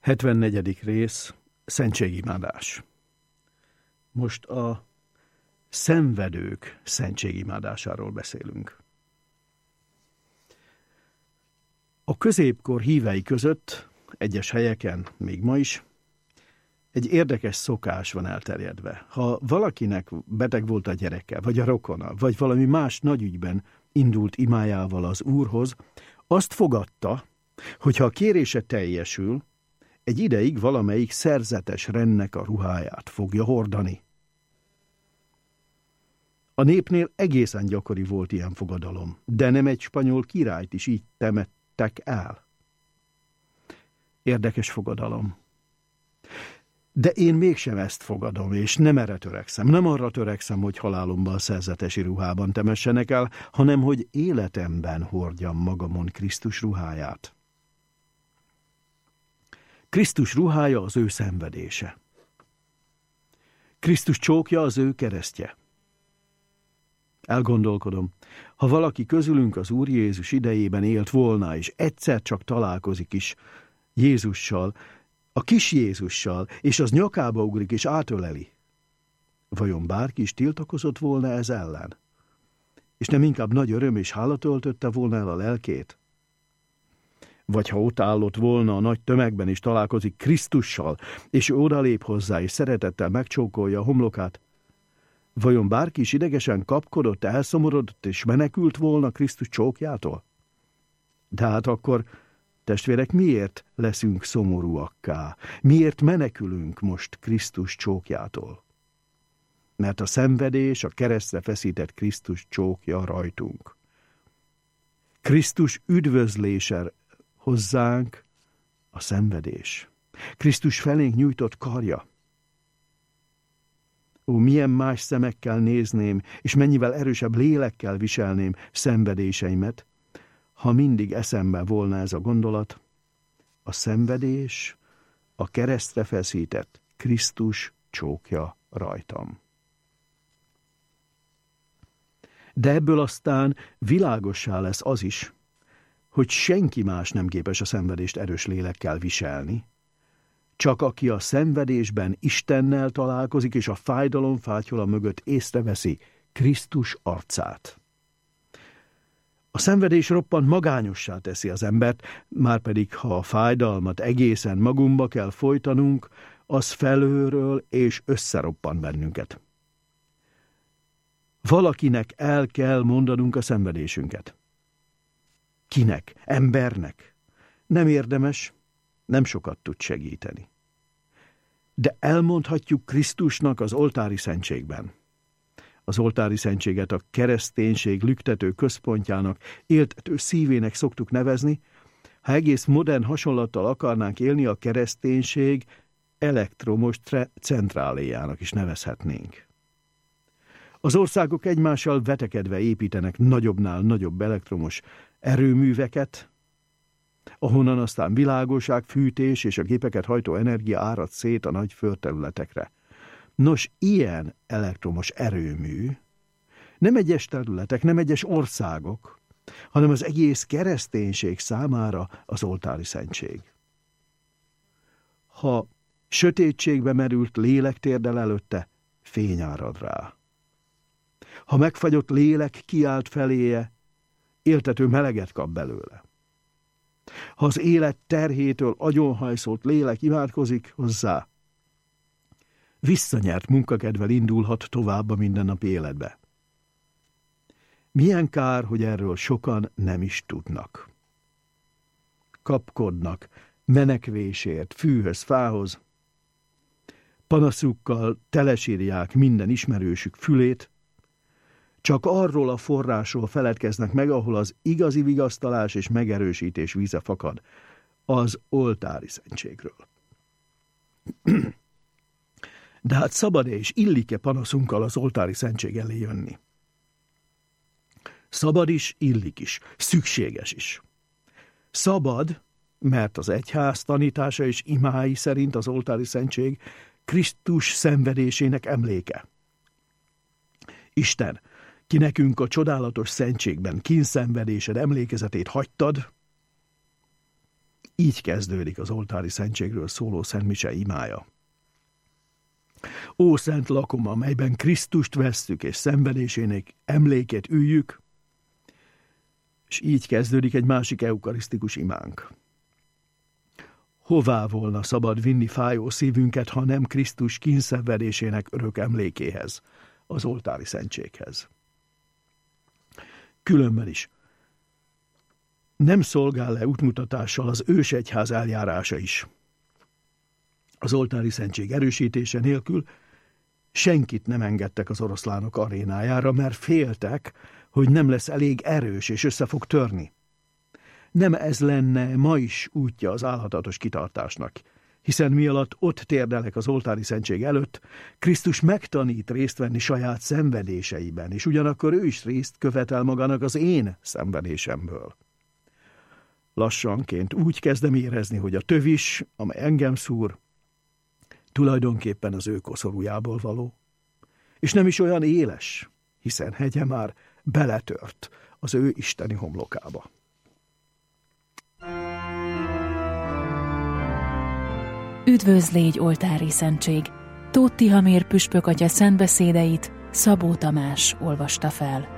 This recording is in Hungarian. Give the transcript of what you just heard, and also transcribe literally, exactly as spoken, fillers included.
hetvennegyedik rész, szentségimádás. Most a szenvedők szentségimádásáról beszélünk. A középkor hívei között, egyes helyeken, még ma is, egy érdekes szokás van elterjedve. Ha valakinek beteg volt a gyereke, vagy a rokona, vagy valami más nagyügyben indult imájával az Úrhoz, azt fogadta, hogyha a kérése teljesül, egy ideig valamelyik szerzetes rendnek a ruháját fogja hordani. A népnél egészen gyakori volt ilyen fogadalom, de nem egy spanyol királyt is így temettek el. Érdekes fogadalom. De én mégsem ezt fogadom, és nem erre törekszem. Nem arra törekszem, hogy halálomban szerzetesi ruhában temessenek el, hanem hogy életemben hordjam magamon Krisztus ruháját. Krisztus ruhája az ő szenvedése. Krisztus csókja az ő keresztje. Elgondolkodom, ha valaki közülünk az Úr Jézus idejében élt volna, és egyszer csak találkozik is Jézussal, a kis Jézussal, és az nyakába ugrik és átöleli, vajon bárki is tiltakozott volna ez ellen? És nem inkább nagy öröm és hála töltötte volna el a lelkét? Vagy ha ott állott volna a nagy tömegben, és találkozik Krisztussal, és ő odalép hozzá, és szeretettel megcsókolja a homlokát, vajon bárki is idegesen kapkodott, elszomorodott, és menekült volna Krisztus csókjától? De hát akkor, testvérek, miért leszünk szomorúakká? Miért menekülünk most Krisztus csókjától? Mert a szenvedés, a keresztre feszített Krisztus csókja rajtunk. Krisztus üdvözlése hozzánk a szenvedés. Krisztus felénk nyújtott karja. Ó, milyen más szemekkel nézném, és mennyivel erősebb lélekkel viselném szenvedéseimet, ha mindig eszemben volna ez a gondolat, a szenvedés, a keresztre feszített Krisztus csókja rajtam. De ebből aztán világossá lesz az is, hogy senki más nem képes a szenvedést erős lélekkel viselni, csak aki a szenvedésben Istennel találkozik, és a fájdalom fátyola mögött észreveszi Krisztus arcát. A szenvedés roppant magányossá teszi az embert, márpedig ha a fájdalmat egészen magunkba kell folytanunk, az felőről és összeroppan bennünket. Valakinek el kell mondanunk a szenvedésünket. Kinek? Embernek? Nem érdemes, nem sokat tud segíteni. De elmondhatjuk Krisztusnak az oltári szentségben. Az oltári szentséget a kereszténység lüktető központjának, éltető szívének szoktuk nevezni. Ha egész modern hasonlattal akarnánk élni, a kereszténység elektromos centráléjának is nevezhetnénk. Az országok egymással vetekedve építenek nagyobbnál nagyobb elektromos erőműveket, ahonnan aztán világosság, fűtés és a gépeket hajtó energia árad szét a nagy földterületekre. Nos, ilyen elektromos erőmű nem egyes területek, nem egyes országok, hanem az egész kereszténység számára az oltári szentség. Ha sötétségbe merült lélek térdel előtte, fény árad rá. Ha megfagyott lélek kiált feléje, éltető meleget kap belőle. Ha az élet terhétől agyonhajszolt lélek imádkozik hozzá, visszanyert munkakedvel indulhat tovább a mindennapi életbe. Milyen kár, hogy erről sokan nem is tudnak. Kapkodnak menekvésért, fűhöz, fához, panaszukkal telesírják minden ismerősük fülét, csak arról a forrásról feledkeznek meg, ahol az igazi vigasztalás és megerősítés víze fakad, az oltári szentségről. De hát szabad-e és illik-e panaszunkkal az oltári szentség elé jönni? Szabad is, illik is, szükséges is. Szabad, mert az egyház tanítása és imái szerint az oltári szentség Krisztus szenvedésének emléke. Isten, ki nekünk a csodálatos szentségben kínszenvedésed emlékezetét hagytad, Így kezdődik az oltári szentségről szóló szentmise imája. Ó szent lakoma, melyben Krisztust vesszük és szenvedésének emlékét üljük, és így kezdődik egy másik eukarisztikus imánk. Hová volna szabad vinni fájó szívünket, ha nem Krisztus kínszenvedésének örök emlékéhez, az oltári szentséghez. Különben is nem szolgál le útmutatással az ősegyház eljárása is. Az oltári szentség erősítése nélkül senkit nem engedtek az oroszlánok arénájára, mert féltek, hogy nem lesz elég erős és össze fog törni. Nem ez lenne ma is útja az álhatatos kitartásnak, hiszen mi alatt ott térdelek az oltári szentség előtt, Krisztus megtanít részt venni saját szenvedéseiben, és ugyanakkor ő is részt követel magának az én szenvedésemből. Lassanként úgy kezdem érezni, hogy a tövis, amely engem szúr, tulajdonképpen az ő koszorújából való, és nem is olyan éles, hiszen hegye már beletört az ő isteni homlokába. Üdvözl, légy oltári szentség! Tóth Tihamér püspök atya szentbeszédeit Szabó Tamás olvasta fel.